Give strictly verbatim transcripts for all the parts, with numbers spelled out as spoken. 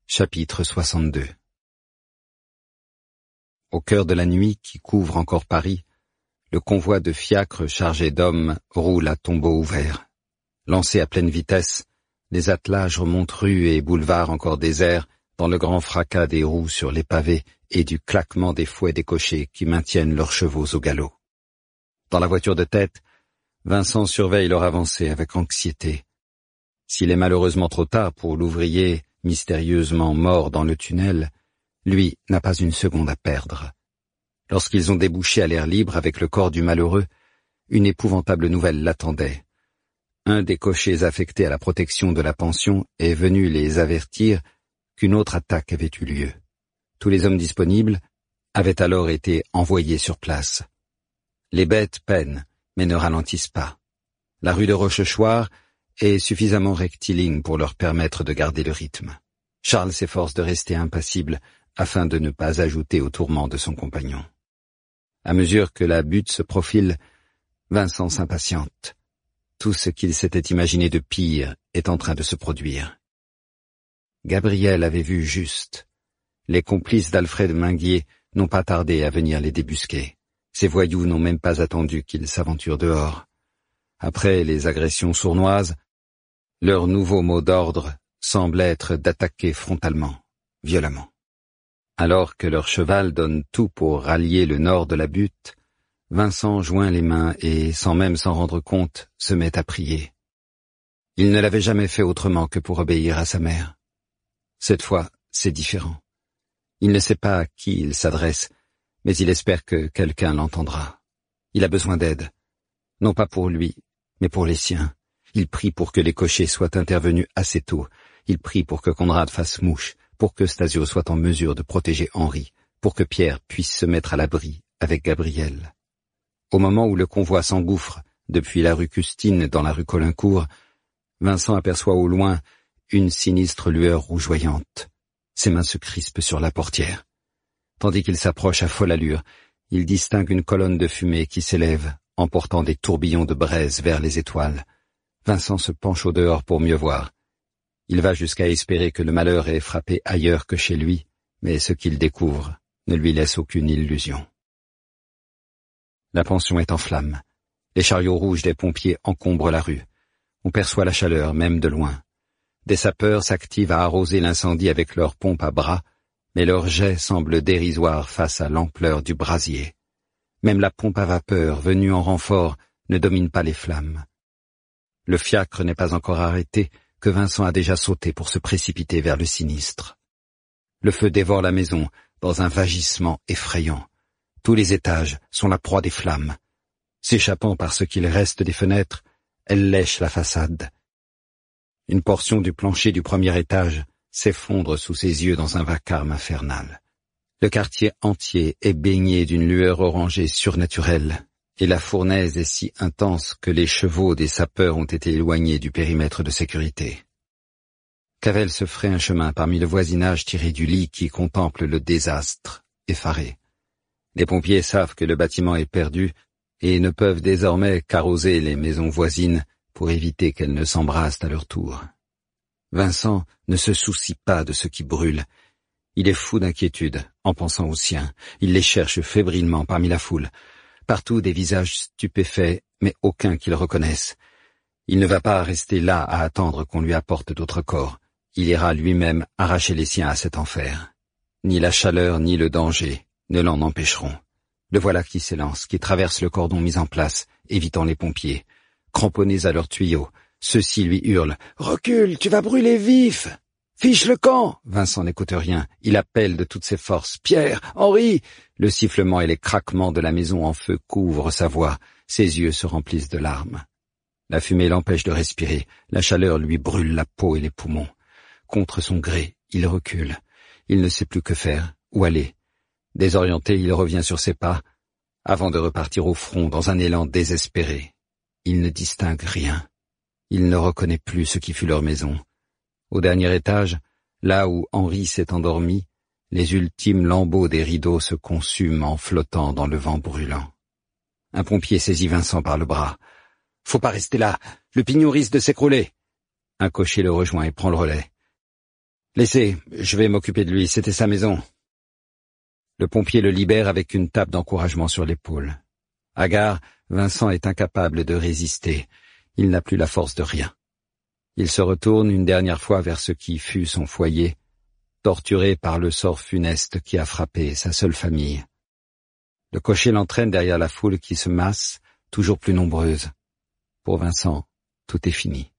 Chapitre soixante-deux. Au cœur de la nuit qui couvre encore Paris, le convoi de fiacres chargés d'hommes roule à tombeau ouvert. Lancés à pleine vitesse, les attelages remontent rues et boulevards encore déserts dans le grand fracas des roues sur les pavés et du claquement des fouets des cochers qui maintiennent leurs chevaux au galop. Dans la voiture de tête, Vincent surveille leur avancée avec anxiété. S'il est malheureusement trop tard pour l'ouvrier mystérieusement mort dans le tunnel, lui n'a pas une seconde à perdre. Lorsqu'ils ont débouché à l'air libre avec le corps du malheureux, une épouvantable nouvelle l'attendait. Un des cochers affectés à la protection de la pension est venu les avertir qu'une autre attaque avait eu lieu. Tous les hommes disponibles avaient alors été envoyés sur place. Les bêtes peinent, mais ne ralentissent pas. La rue de Rochechouart est suffisamment rectiligne pour leur permettre de garder le rythme. Charles s'efforce de rester impassible afin de ne pas ajouter au tourment de son compagnon. À mesure que la butte se profile, Vincent s'impatiente. Tout ce qu'il s'était imaginé de pire est en train de se produire. Gabriel avait vu juste. Les complices d'Alfred Minguier n'ont pas tardé à venir les débusquer. Ces voyous n'ont même pas attendu qu'ils s'aventurent dehors. Après les agressions sournoises, leur nouveau mot d'ordre semble être d'attaquer frontalement, violemment. Alors que leur cheval donne tout pour rallier le nord de la butte, Vincent joint les mains et, sans même s'en rendre compte, se met à prier. Il ne l'avait jamais fait autrement que pour obéir à sa mère. Cette fois, c'est différent. Il ne sait pas à qui il s'adresse, mais il espère que quelqu'un l'entendra. Il a besoin d'aide, non pas pour lui, mais pour les siens. Il prie pour que les cochers soient intervenus assez tôt. Il prie pour que Conrad fasse mouche, pour que Stasio soit en mesure de protéger Henri, pour que Pierre puisse se mettre à l'abri avec Gabriel. Au moment où le convoi s'engouffre depuis la rue Custine dans la rue Colincourt, Vincent aperçoit au loin une sinistre lueur rougeoyante. Ses mains se crispent sur la portière. Tandis qu'il s'approche à folle allure, il distingue une colonne de fumée qui s'élève, emportant des tourbillons de braise vers les étoiles. Vincent se penche au dehors pour mieux voir. Il va jusqu'à espérer que le malheur ait frappé ailleurs que chez lui, mais ce qu'il découvre ne lui laisse aucune illusion. La pension est en flammes. Les chariots rouges des pompiers encombrent la rue. On perçoit la chaleur, même de loin. Des sapeurs s'activent à arroser l'incendie avec leurs pompes à bras, mais leur jet semble dérisoire face à l'ampleur du brasier. Même la pompe à vapeur, venue en renfort, ne domine pas les flammes. Le fiacre n'est pas encore arrêté que Vincent a déjà sauté pour se précipiter vers le sinistre. Le feu dévore la maison dans un vagissement effrayant. Tous les étages sont la proie des flammes. S'échappant par ce qu'il reste des fenêtres, elles lèchent la façade. Une portion du plancher du premier étage s'effondre sous ses yeux dans un vacarme infernal. Le quartier entier est baigné d'une lueur orangée surnaturelle, et la fournaise est si intense que les chevaux des sapeurs ont été éloignés du périmètre de sécurité. Cavell se ferait un chemin parmi le voisinage tiré du lit qui contemple le désastre, effaré. Les pompiers savent que le bâtiment est perdu et ne peuvent désormais qu'arroser les maisons voisines pour éviter qu'elles ne s'embrassent à leur tour. Vincent ne se soucie pas de ce qui brûle. Il est fou d'inquiétude en pensant aux siens. Il les cherche fébrilement parmi la foule. Partout des visages stupéfaits, mais aucun qu'il reconnaisse. Il ne va pas rester là à attendre qu'on lui apporte d'autres corps. Il ira lui-même arracher les siens à cet enfer. Ni la chaleur ni le danger ne l'en empêcheront. Le voilà qui s'élance, qui traverse le cordon mis en place, évitant les pompiers. Cramponnés à leurs tuyaux, ceux-ci lui hurlent « Recule, tu vas brûler vif !» « Fiche le camp !» Vincent n'écoute rien. Il appelle de toutes ses forces. « Pierre, Henri !» Le sifflement et les craquements de la maison en feu couvrent sa voix. Ses yeux se remplissent de larmes. La fumée l'empêche de respirer. La chaleur lui brûle la peau et les poumons. Contre son gré, il recule. Il ne sait plus que faire, où aller. Désorienté, il revient sur ses pas, avant de repartir au front dans un élan désespéré. Il ne distingue rien. Il ne reconnaît plus ce qui fut leur maison. Au dernier étage, là où Henri s'est endormi, les ultimes lambeaux des rideaux se consument en flottant dans le vent brûlant. Un pompier saisit Vincent par le bras. « Faut pas rester là, le pignon risque de s'écrouler !» Un cocher le rejoint et prend le relais. Laissez, je vais m'occuper de lui, c'était sa maison. Le pompier le libère avec une tape d'encouragement sur l'épaule. Hagard, Vincent est incapable de résister. Il n'a plus la force de rien. Il se retourne une dernière fois vers ce qui fut son foyer, torturé par le sort funeste qui a frappé sa seule famille. Le cocher l'entraîne derrière la foule qui se masse, toujours plus nombreuse. Pour Vincent, tout est fini.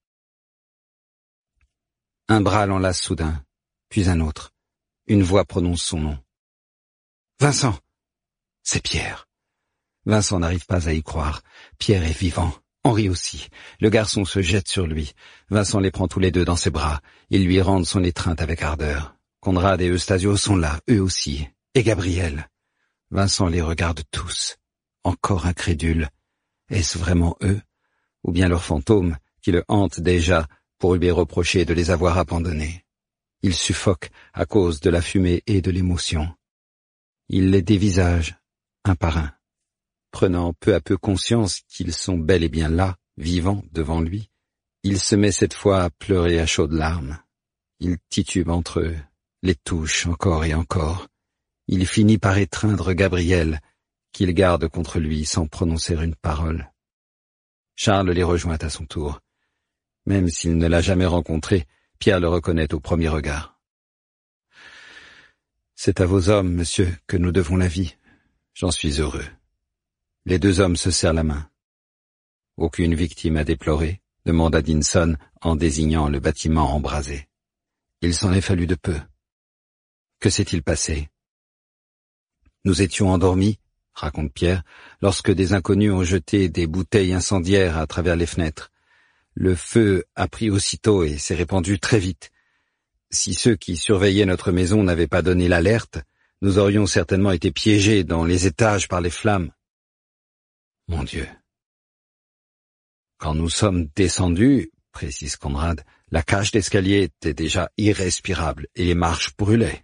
Un bras l'enlace soudain, puis un autre. Une voix prononce son nom. « Vincent !» C'est Pierre. Vincent n'arrive pas à y croire. Pierre est vivant. Henri aussi. Le garçon se jette sur lui. Vincent les prend tous les deux dans ses bras. Ils lui rendent son étreinte avec ardeur. Conrad et Eustasio sont là, eux aussi. Et Gabriel. Vincent les regarde tous. Encore incrédule. Est-ce vraiment eux? Ou bien leur fantôme, qui le hante déjà, pour lui reprocher de les avoir abandonnés? Il suffoque à cause de la fumée et de l'émotion. Il les dévisage, un par un. Prenant peu à peu conscience qu'ils sont bel et bien là, vivants devant lui, il se met cette fois à pleurer à chaudes larmes. Il titube entre eux, les touche encore et encore. Il finit par étreindre Gabriel, qu'il garde contre lui sans prononcer une parole. Charles les rejoint à son tour. Même s'il ne l'a jamais rencontré, Pierre le reconnaît au premier regard. « C'est à vos hommes, monsieur, que nous devons la vie. J'en suis heureux. » Les deux hommes se serrent la main. « Aucune victime à déplorer ?» demanda Dinson en désignant le bâtiment embrasé. « Il s'en est fallu de peu. » « Que s'est-il passé ?»« Nous étions endormis, » raconte Pierre, lorsque des inconnus ont jeté des bouteilles incendiaires à travers les fenêtres. Le feu a pris aussitôt et s'est répandu très vite. Si ceux qui surveillaient notre maison n'avaient pas donné l'alerte, nous aurions certainement été piégés dans les étages par les flammes. Mon Dieu. Quand nous sommes descendus, précise Conrad, la cage d'escalier était déjà irrespirable et les marches brûlaient.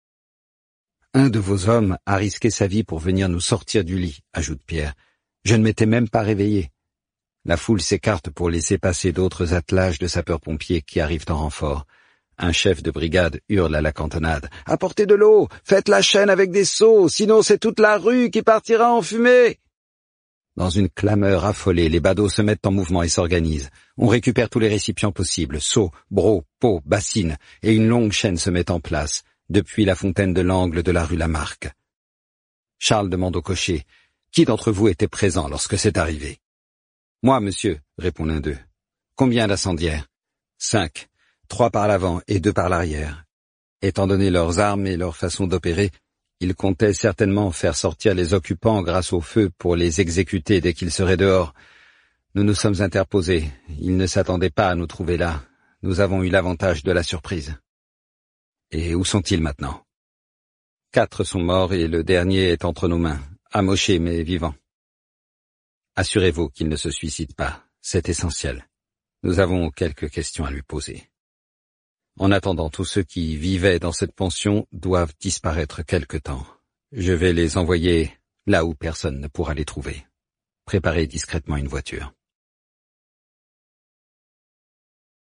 Un de vos hommes a risqué sa vie pour venir nous sortir du lit, ajoute Pierre. Je ne m'étais même pas réveillé. La foule s'écarte pour laisser passer d'autres attelages de sapeurs-pompiers qui arrivent en renfort. Un chef de brigade hurle à la cantonade. « Apportez de l'eau! Faites la chaîne avec des seaux, sinon c'est toute la rue qui partira en fumée !» Dans une clameur affolée, les badauds se mettent en mouvement et s'organisent. On récupère tous les récipients possibles, seaux, brocs, pots, bassines, et une longue chaîne se met en place, depuis la fontaine de l'angle de la rue Lamarque. Charles demande au cocher, « Qui d'entre vous était présent lorsque c'est arrivé ?»« Moi, monsieur, » répond l'un d'eux. « Combien d'incendiaires ?»« Cinq, trois par l'avant et deux par l'arrière. » Étant donné leurs armes et leur façon d'opérer, ils comptaient certainement faire sortir les occupants grâce au feu pour les exécuter dès qu'ils seraient dehors. Nous nous sommes interposés. Ils ne s'attendaient pas à nous trouver là. Nous avons eu l'avantage de la surprise. Et où sont-ils maintenant? Quatre sont morts et le dernier est entre nos mains, amoché mais vivant. Assurez-vous qu'il ne se suicide pas, c'est essentiel. Nous avons quelques questions à lui poser. En attendant, tous ceux qui vivaient dans cette pension doivent disparaître quelque temps. Je vais les envoyer là où personne ne pourra les trouver. Préparez discrètement une voiture.